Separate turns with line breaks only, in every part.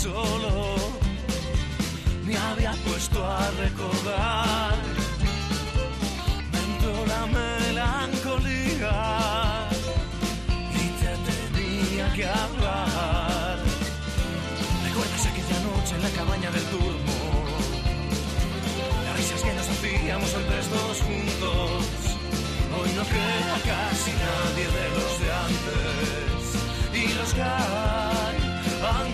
solo me había puesto a recordar. Me entró la melancolía y te tenía que hablar. ¿Recuerdas aquella noche en la cabaña del Turmo? Las risas que nos hacíamos entre todos juntos. Hoy no queda casi nadie de los de antes. Y los que hay han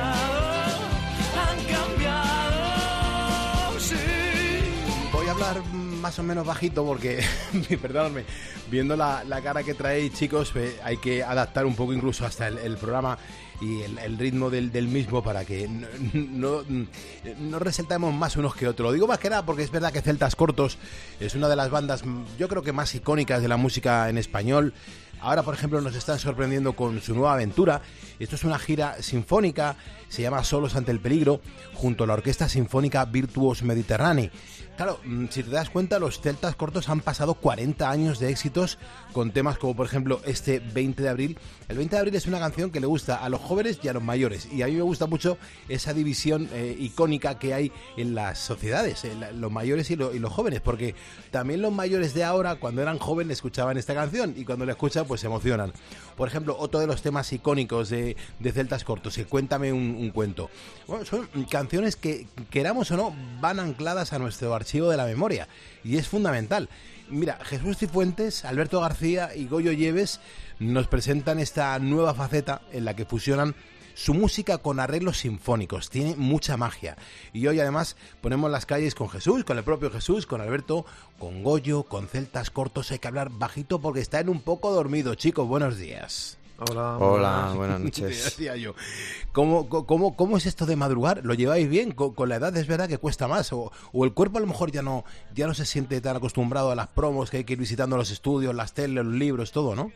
cambiado, sí.
Voy a hablar más o menos bajito porque, perdóname, viendo la cara que traéis, chicos, hay que adaptar un poco incluso hasta el programa y el ritmo del mismo para que no resaltemos más unos que otros. Lo digo más que nada porque es verdad que Celtas Cortos es una de las bandas, yo creo que más icónicas de la música en español. Ahora, por ejemplo, nos están sorprendiendo con su nueva aventura. Esto es una gira sinfónica, se llama Solos ante el peligro, junto a la Orquesta Sinfónica Virtuos Mediterránei. Claro, si te das cuenta, los Celtas Cortos han pasado 40 años de éxitos con temas como, por ejemplo, este 20 de abril. El 20 de abril es una canción que le gusta a los jóvenes y a los mayores. Y a mí me gusta mucho esa división icónica que hay en las sociedades, los mayores y los jóvenes. Porque también los mayores de ahora, cuando eran jóvenes, escuchaban esta canción y cuando la escuchan, pues se emocionan. Por ejemplo, otro de los temas icónicos de Celtas Cortos, Cuéntame un cuento. Bueno, son canciones que, queramos o no, van ancladas a nuestro archivo de la memoria. Y es fundamental. Mira, Jesús Cifuentes, Alberto García y Goyo Lleves nos presentan esta nueva faceta en la que fusionan su música con arreglos sinfónicos. Tiene mucha magia. Y hoy además ponemos las calles con Jesús, con el propio Jesús, con Alberto, con Goyo, con Celtas Cortos. Hay que hablar bajito porque están un poco dormidos. Chicos, buenos días.
Hola, buenas noches.
Decía yo. ¿Cómo es esto de madrugar? ¿Lo lleváis bien? Con la edad es verdad que cuesta más. O el cuerpo a lo mejor ya no se siente tan acostumbrado a las promos, que hay que ir visitando los estudios, las teles, los libros, todo, ¿no?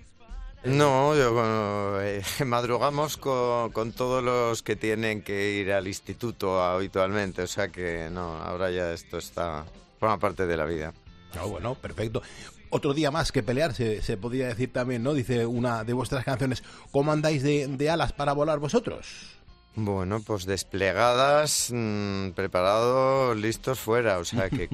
No, madrugamos con todos los que tienen que ir al instituto habitualmente. O sea que no, ahora ya esto forma parte de la vida.
Bueno, perfecto. Otro día más que pelear, se podría decir también, ¿no? Dice una de vuestras canciones. ¿Cómo andáis de alas para volar vosotros?
Bueno, pues desplegadas, preparados, listos, fuera. O sea que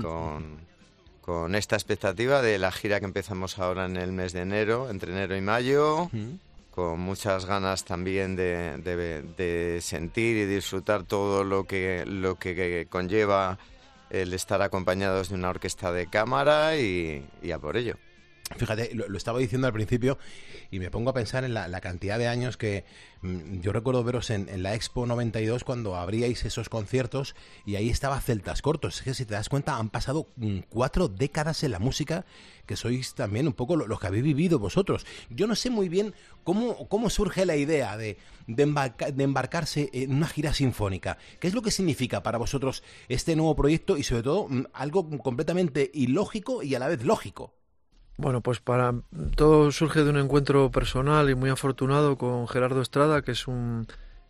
con esta expectativa de la gira que empezamos ahora en el mes de enero, entre enero y mayo, con muchas ganas también de sentir y disfrutar todo lo que conlleva el estar acompañados de una orquesta de cámara y a por ello.
Fíjate, lo estaba diciendo al principio y me pongo a pensar en la cantidad de años que yo recuerdo veros en la Expo 92 cuando abríais esos conciertos y ahí estaba Celtas Cortos. Es que si te das cuenta han pasado 4 décadas en la música, que sois también un poco los que habéis vivido vosotros. Yo no sé muy bien cómo surge la idea de embarcarse en una gira sinfónica. ¿Qué es lo que significa para vosotros este nuevo proyecto y sobre todo algo completamente ilógico y a la vez lógico?
Bueno, pues todo surge de un encuentro personal y muy afortunado con Gerardo Estrada, que es un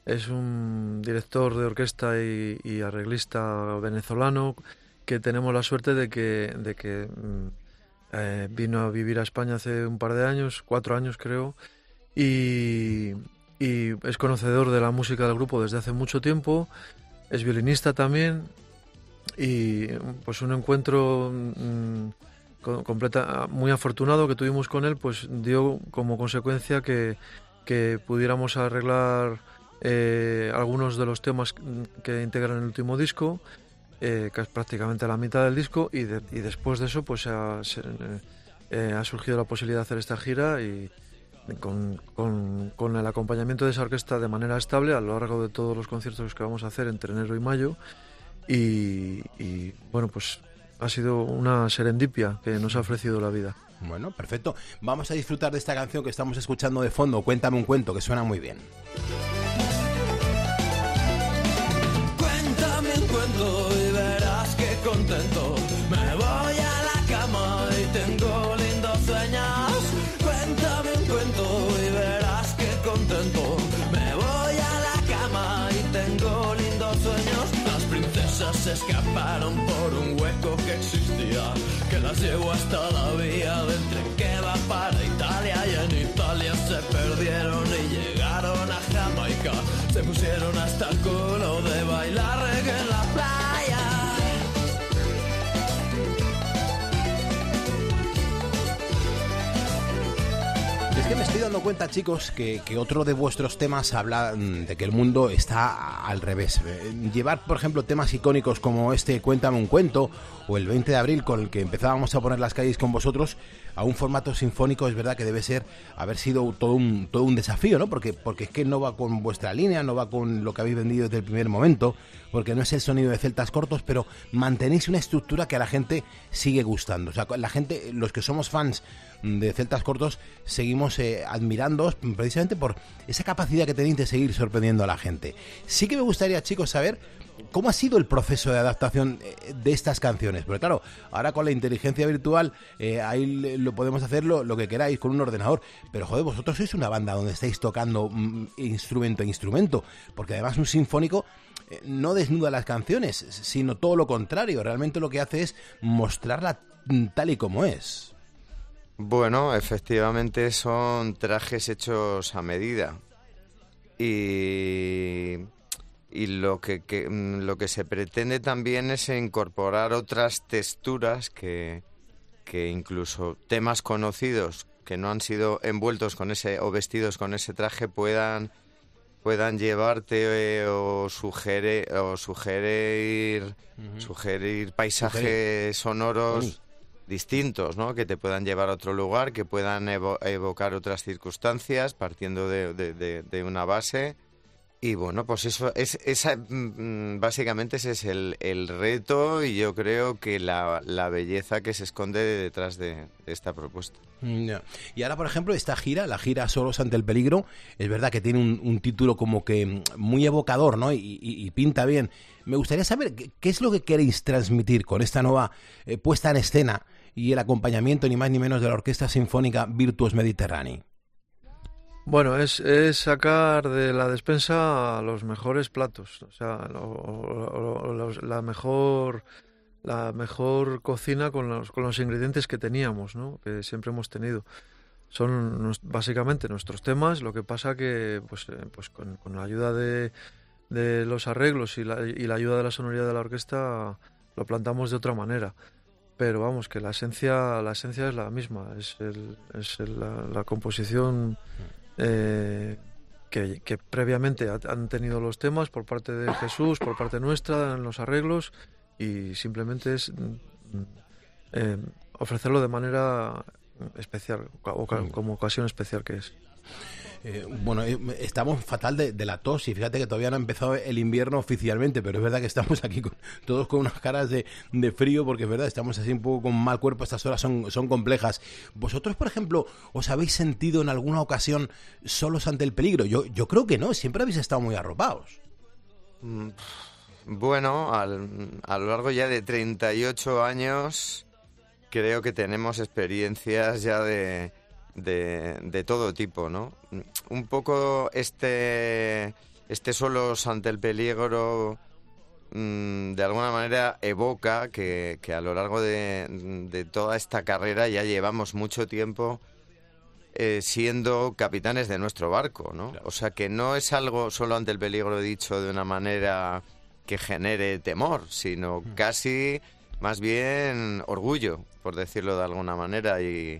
director de orquesta y arreglista venezolano, que tenemos la suerte de que vino a vivir a España hace un par de años, 4 años creo, y es conocedor de la música del grupo desde hace mucho tiempo, es violinista también, y pues un encuentro muy afortunado que tuvimos con él, pues dio como consecuencia que pudiéramos arreglar algunos de los temas que integran el último disco, que es prácticamente la mitad del disco, y después de eso pues ha surgido la posibilidad de hacer esta gira y con el acompañamiento de esa orquesta de manera estable a lo largo de todos los conciertos que vamos a hacer entre enero y mayo y bueno, pues ha sido una serendipia que nos ha ofrecido la vida.
Bueno, perfecto. Vamos a disfrutar de esta canción que estamos escuchando de fondo, Cuéntame un cuento, que suena muy bien.
Cuéntame un cuento y verás que contento. Me voy a la cama y tengo lindos sueños. Cuéntame un cuento y verás que contento. Me voy a la cama y tengo lindos sueños. Las princesas se escaparon por un hueco que existía, que las llevó hasta la vía del tren que va para Italia, y en Italia se perdieron y llegaron a Jamaica. Se pusieron hasta el culo de bailar reggae en la playa.
Es que me estoy dando cuenta, chicos, que otro de vuestros temas habla de que el mundo está al revés. Llevar, por ejemplo, temas icónicos como este Cuéntame un cuento o el 20 de abril con el que empezábamos a poner las calles con vosotros a un formato sinfónico, es verdad que debe haber sido todo un desafío, ¿no? Porque es que no va con vuestra línea, no va con lo que habéis vendido desde el primer momento, porque no es el sonido de Celtas Cortos, pero mantenéis una estructura que a la gente sigue gustando. O sea, la gente, los que somos fans de Celtas Cortos, seguimos admirándoos precisamente por esa capacidad que tenéis de seguir sorprendiendo a la gente. Sí que me gustaría, chicos, saber cómo ha sido el proceso de adaptación de estas canciones, porque claro, ahora con la inteligencia virtual ahí lo podemos hacer lo que queráis con un ordenador, pero joder, vosotros sois una banda donde estáis tocando instrumento a instrumento, porque además un sinfónico no desnuda las canciones, sino todo lo contrario, realmente lo que hace es mostrarla tal y como es.
Bueno, efectivamente son trajes hechos a medida y lo que se pretende también es incorporar otras texturas que incluso temas conocidos que no han sido envueltos con ese o vestidos con ese traje puedan llevarte o sugerir paisajes sonoros distintos, ¿no? Que te puedan llevar a otro lugar, que puedan evocar otras circunstancias partiendo de una base. Y bueno, pues eso básicamente ese es el reto, y yo creo que la belleza que se esconde detrás de esta propuesta.
Yeah. Y ahora, por ejemplo, esta gira, la gira Solos ante el peligro, es verdad que tiene un título como que muy evocador, ¿no? Y pinta bien. Me gustaría saber qué es lo que queréis transmitir con esta nueva puesta en escena y el acompañamiento ni más ni menos de la Orquesta Sinfónica Virtuos Mediterránei.
Bueno, es sacar de la despensa los mejores platos, o sea, la mejor cocina con los ingredientes que teníamos, ¿no? Que siempre hemos tenido. Son básicamente nuestros temas, lo que pasa que pues con la ayuda de los arreglos y la ayuda de la sonoridad de la orquesta lo plantamos de otra manera. Pero vamos, que la esencia es la misma, es la composición que previamente han tenido los temas por parte de Jesús, por parte nuestra en los arreglos, y simplemente es ofrecerlo de manera especial o como ocasión especial que es.
Bueno, estamos fatal de la tos, y fíjate que todavía no ha empezado el invierno oficialmente, pero es verdad que estamos aquí todos con unas caras de frío, porque es verdad, estamos así un poco con mal cuerpo, estas horas son complejas. ¿Vosotros, por ejemplo, os habéis sentido en alguna ocasión solos ante el peligro? Yo creo que no, siempre habéis estado muy arropados.
Bueno, a lo largo ya de 38 años creo que tenemos experiencias ya de todo tipo, ¿no? Un poco este solos ante el peligro de alguna manera evoca que a lo largo de toda esta carrera ya llevamos mucho tiempo siendo capitanes de nuestro barco, ¿no? Claro. O sea, que no es algo solo ante el peligro dicho de una manera que genere temor, sino casi más bien orgullo, por decirlo de alguna manera, y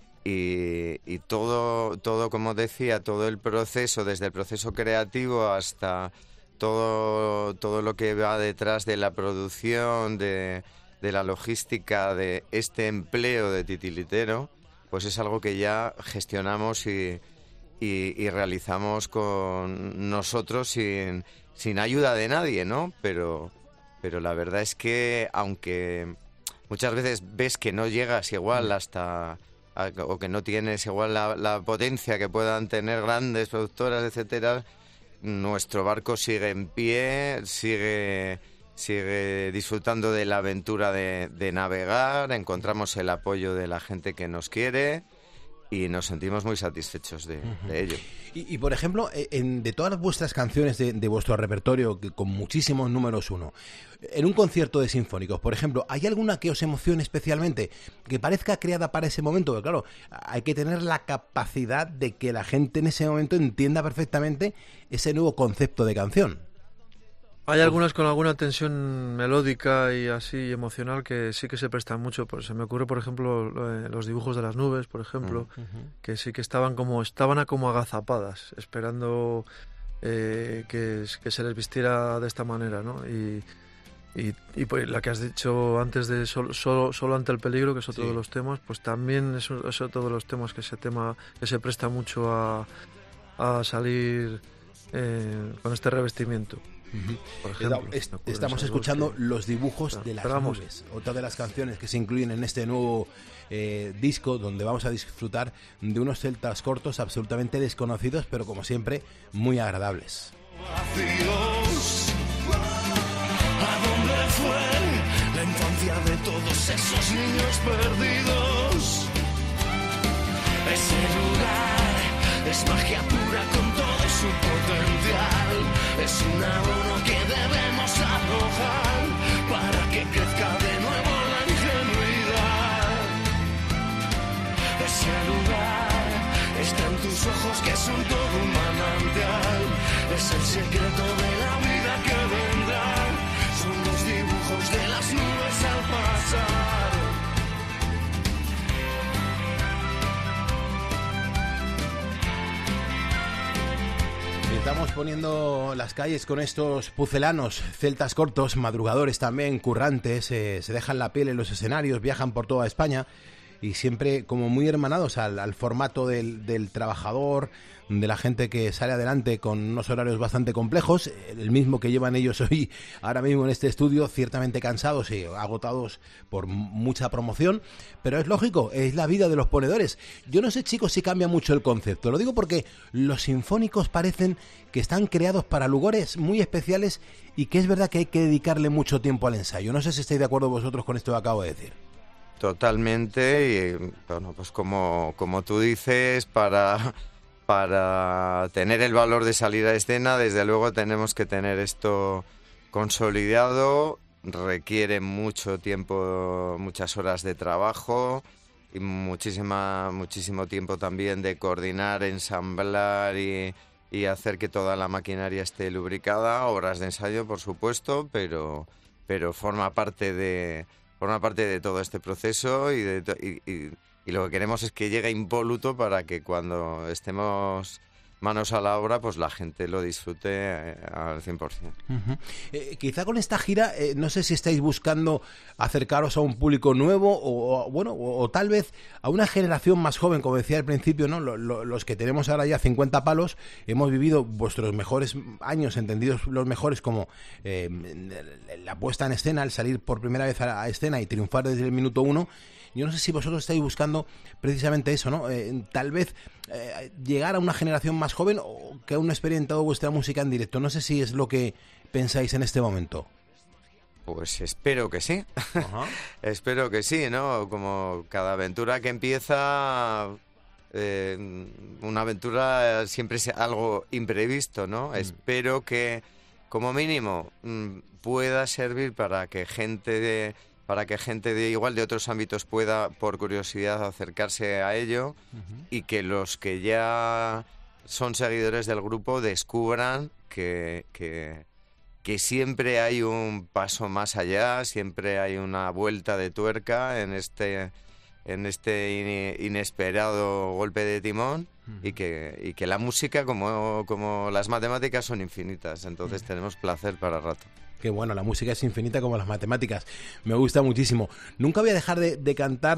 todo, como decía, todo el proceso, desde el proceso creativo hasta todo lo que va detrás de la producción, de la logística, de este empleo de titiritero, pues es algo que ya gestionamos y realizamos con nosotros sin ayuda de nadie, ¿no? Pero la verdad es que, aunque muchas veces ves que no llegas igual o que no tienes igual la potencia que puedan tener grandes productoras, etcétera, nuestro barco sigue en pie, sigue disfrutando de la aventura de navegar, encontramos el apoyo de la gente que nos quiere y nos sentimos muy satisfechos de ello.
Y por ejemplo, de todas vuestras canciones de vuestro repertorio, que con muchísimos números uno, en un concierto de sinfónicos, por ejemplo, ¿hay alguna que os emocione especialmente, que parezca creada para ese momento? Porque claro, hay que tener la capacidad de que la gente en ese momento entienda perfectamente ese nuevo concepto de canción.
Hay algunas con alguna tensión melódica y así emocional que sí que se prestan mucho. Pues se me ocurre, por ejemplo, los dibujos de las nubes, por ejemplo, que sí que estaban como agazapadas, esperando que se les vistiera de esta manera, ¿no? Y pues la que has dicho antes de solo ante el peligro, que es otro de los temas, pues también es otro de los temas que se presta mucho a salir con este revestimiento. Por ejemplo,
estamos escuchando Los dibujos de las nubes, otra de las canciones que se incluyen en este nuevo disco, donde vamos a disfrutar de unos celtas cortos absolutamente desconocidos, pero como siempre muy agradables.
¿A dónde fue la infancia de todos esos niños perdidos? Ese lugar es magia pura con todo su potencial. Es un abono que debemos arrojar para que crezca de nuevo la ingenuidad. Ese lugar está en tus ojos que son todo un manantial. Es el secreto de la vida que vendrá. Son los dibujos de las nubes al pasar.
Estamos poniendo las calles con estos pucelanos, celtas cortos, madrugadores también, currantes, se dejan la piel en los escenarios, viajan por toda España y siempre como muy hermanados al formato del trabajador, de la gente que sale adelante con unos horarios bastante complejos, el mismo que llevan ellos hoy, ahora mismo en este estudio, ciertamente cansados y agotados por mucha promoción, pero es lógico, es la vida de los ponedores. Yo no sé, chicos, si cambia mucho el concepto, lo digo porque los sinfónicos parecen que están creados para lugares muy especiales y que es verdad que hay que dedicarle mucho tiempo al ensayo. No sé si estáis de acuerdo vosotros con esto que acabo de decir.
Totalmente, y bueno, pues como tú dices, para tener el valor de salir a escena, desde luego tenemos que tener esto consolidado, requiere mucho tiempo, muchas horas de trabajo y muchísimo tiempo también de coordinar, ensamblar y hacer que toda la maquinaria esté lubricada, horas de ensayo por supuesto, pero forma parte de todo este proceso y lo que queremos es que llegue impoluto para que cuando estemos manos a la obra, pues la gente lo disfrute al 100%.
Quizá con esta gira, no sé si estáis buscando acercaros a un público nuevo o tal vez a una generación más joven, como decía al principio, ¿no? Los que tenemos ahora ya 50 palos, hemos vivido vuestros mejores años, entendidos los mejores como la puesta en escena, el salir por primera vez a escena y triunfar desde el minuto 1. Yo no sé si vosotros estáis buscando precisamente eso, ¿no? Tal vez llegar a una generación más joven o que aún no ha experimentado vuestra música en directo. No sé si es lo que pensáis en este momento.
Pues espero que sí. Ajá. Espero que sí, ¿no? Como cada aventura que empieza, una aventura siempre es algo imprevisto, ¿no? Espero que, como mínimo, pueda servir para que gente de igual de otros ámbitos pueda, por curiosidad, acercarse a ello y que los que ya son seguidores del grupo descubran que siempre hay un paso más allá, siempre hay una vuelta de tuerca en este inesperado golpe de timón y que la música, como las matemáticas, son infinitas, entonces tenemos placer para rato.
Qué bueno, la música es infinita como las matemáticas. Me gusta muchísimo. Nunca voy a dejar de cantar,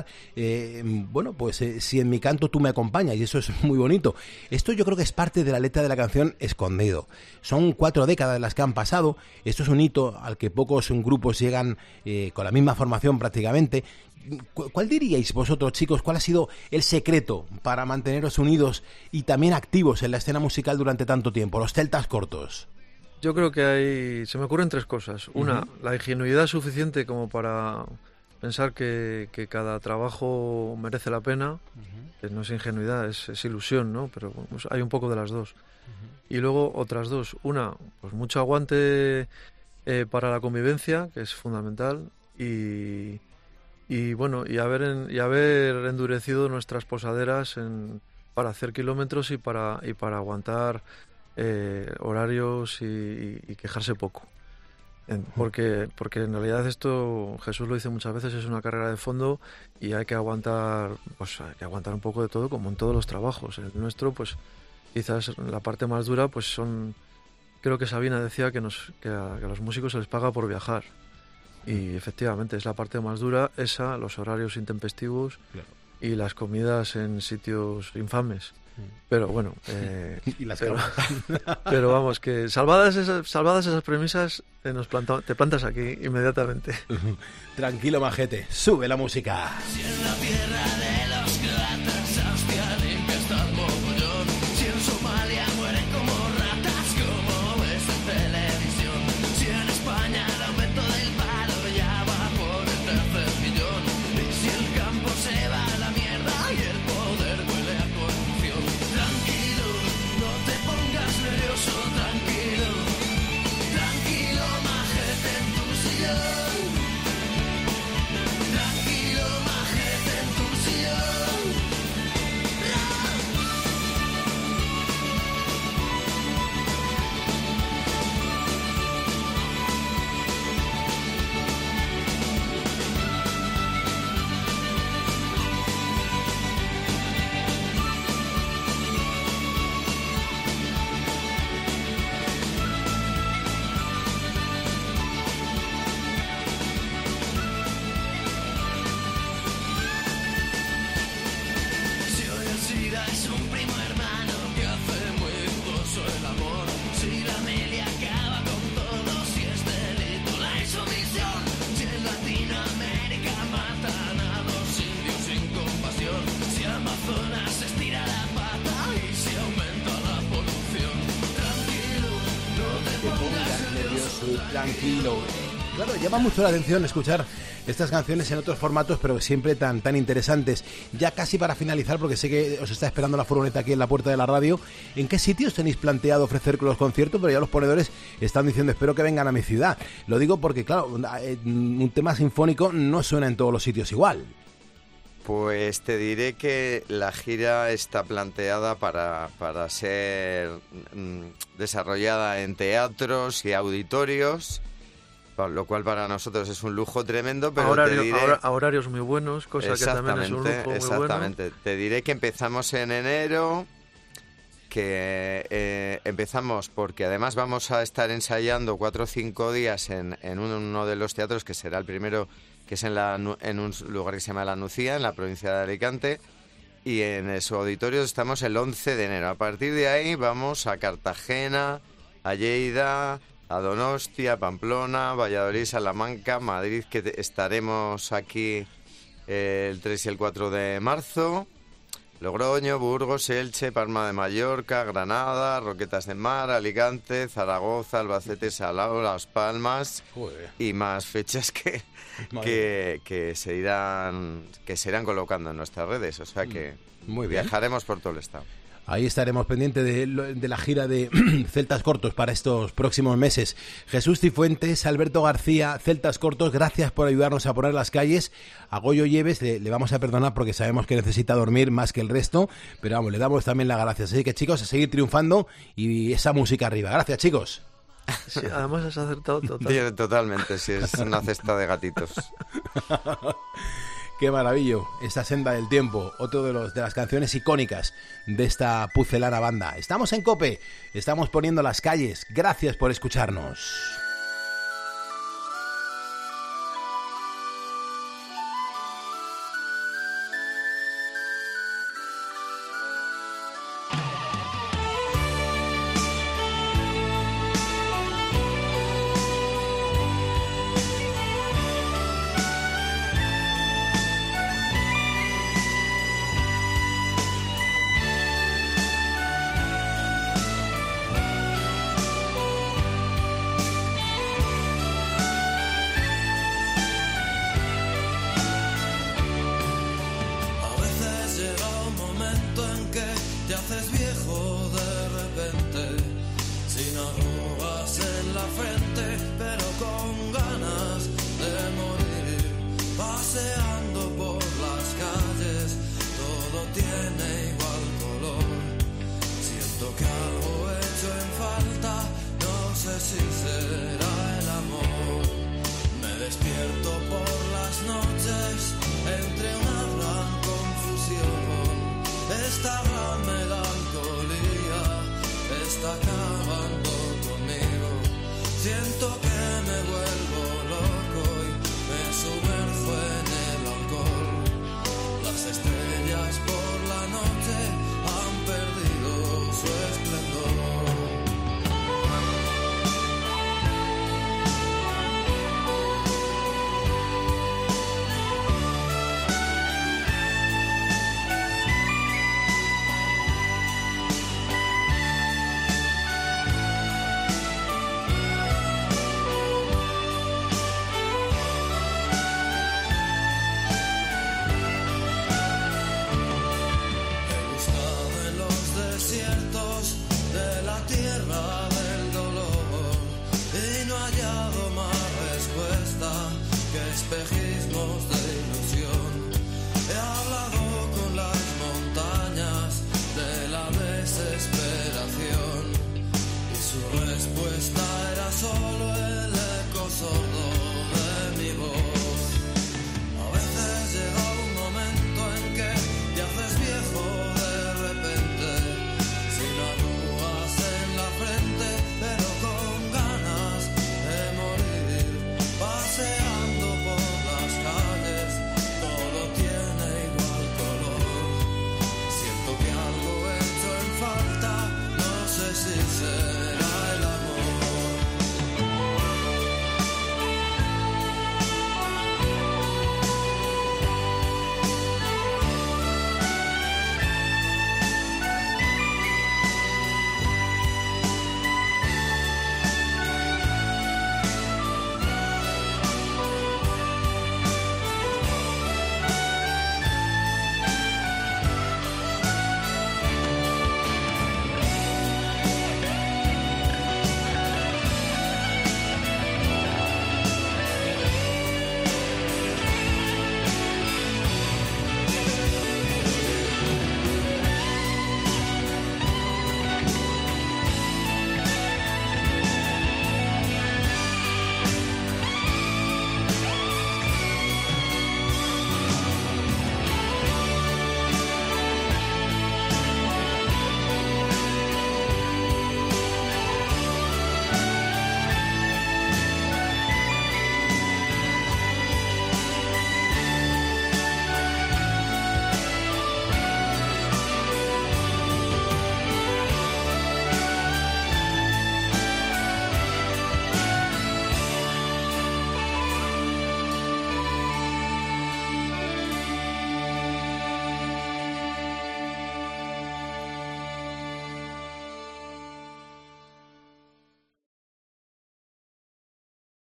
si en mi canto tú me acompañas, y eso es muy bonito. Esto yo creo que es parte de la letra de la canción Escondido. Son 4 décadas las que han pasado. Esto es un hito al que pocos grupos llegan con la misma formación prácticamente. ¿Cuál diríais vosotros, chicos? ¿Cuál ha sido el secreto para manteneros unidos y también activos en la escena musical durante tanto tiempo? Los celtas cortos.
Yo creo que se me ocurren 3 cosas. Una, la ingenuidad suficiente como para pensar que cada trabajo merece la pena, que no es ingenuidad, es ilusión, ¿no? Pero pues, hay un poco de las dos. Y luego otras dos. Una, pues mucho aguante para la convivencia, que es fundamental, y bueno, y haber endurecido nuestras posaderas para hacer kilómetros y para aguantar horarios y quejarse poco. Porque en realidad esto, Jesús lo dice muchas veces, es una carrera de fondo y hay que aguantar un poco de todo, como en todos los trabajos. El nuestro, pues quizás la parte más dura, pues creo que Sabina decía que a los músicos se les paga por viajar. Y efectivamente es la parte más dura, los horarios intempestivos, claro, y las comidas en sitios infames. Pero bueno,
y las
pero vamos, que salvadas esas premisas, te plantas aquí inmediatamente.
Tranquilo, majete, sube la música.
Si en la tierra de los croatas Austria limpia hasta el mogollón, si en Somalia mueren como ratas, como ves en televisión, si en España el aumento del paro ya va por el 3 millón, y si el campo se va a la mierda y el poder huele a corrupción. Tranquilo, no te pongas nervioso, tranquilo, tranquilo, majete en tu sillón. Tranquilo, majete en tu sillón. Si hoy el SIDA es un primo hermano que hace muy dudoso el amor, si la media acaba con todo, si es delito la insumisión, si en Latinoamérica matan a los indios sin compasión, si Amazonas estira la pata y si aumenta la polución. Tranquilo, no te pongas nervioso.
Tranquilo. Claro, llama mucho la atención escuchar estas canciones en otros formatos, pero siempre tan interesantes. Ya casi para finalizar, porque sé que os está esperando la furgoneta aquí en la puerta de la radio, ¿en qué sitios tenéis planteado ofrecer los conciertos? Pero ya los ponedores están diciendo, espero que vengan a mi ciudad. Lo digo porque, claro, un tema sinfónico no suena en todos los sitios igual.
Pues te diré que la gira está planteada para ser desarrollada en teatros y auditorios, lo cual para nosotros es un lujo tremendo, pero
a horarios muy buenos, cosa que también es un lujo muy bueno.
Exactamente. Te diré que empezamos en enero, que empezamos porque además vamos a estar ensayando 4 o 5 días en uno de los teatros, que será el primero, que es en un lugar que se llama La Nucía, en la provincia de Alicante, y en su auditorio estamos el 11 de enero. A partir de ahí vamos a Cartagena, a Lleida, a Donostia, Pamplona, Valladolid, Salamanca, Madrid, que estaremos aquí el 3 y el 4 de marzo, Logroño, Burgos, Elche, Palma de Mallorca, Granada, Roquetas de Mar, Alicante, Zaragoza, Albacete, Salao, Las Palmas.
Joder.
Y más fechas que se irán colocando en nuestras redes, o sea que
muy bien.
Viajaremos por todo el estado.
Ahí estaremos pendientes de la gira de Celtas Cortos para estos próximos meses. Jesús Cifuentes, Alberto García, Celtas Cortos, gracias por ayudarnos a poner las calles. A Goyo Lleves le vamos a perdonar porque sabemos que necesita dormir más que el resto, pero vamos, le damos también las gracias. Así que, chicos, a seguir triunfando y esa música arriba. Gracias, chicos.
Sí, además has acertado total.
Totalmente, sí, es una cesta de gatitos.
Qué maravillo, esta senda del tiempo, otro de las canciones icónicas de esta pucelana banda. Estamos en COPE, estamos poniendo las calles. Gracias por escucharnos.